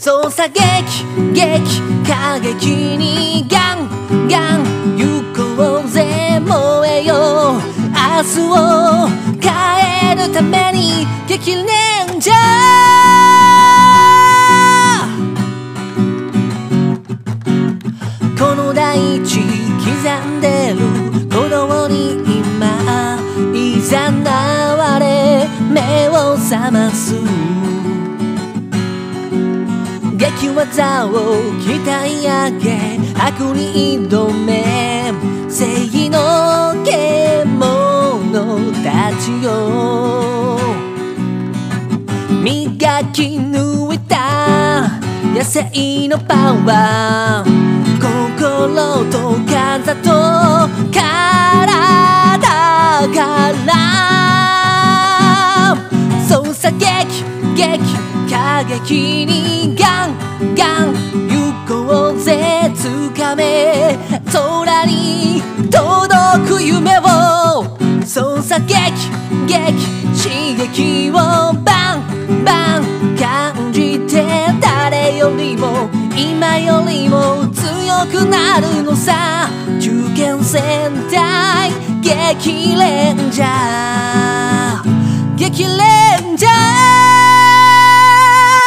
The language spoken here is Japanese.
操作劇過激にガンガン行こうぜ燃えよ明日を変えるために激レンジャーこの大地刻んでる鼓動に今いざなわれ目を覚ます激技を鍛え上げ悪に挑め正義の獣たちよ磨き抜いた野生のパワー心と体と体から操作劇過激にガンガン行こうぜ掴め空に届く夢を操作劇刺激をバンバン感じて誰よりも今よりも強くなるのさ中堅戦隊激レンジャー激レンジャー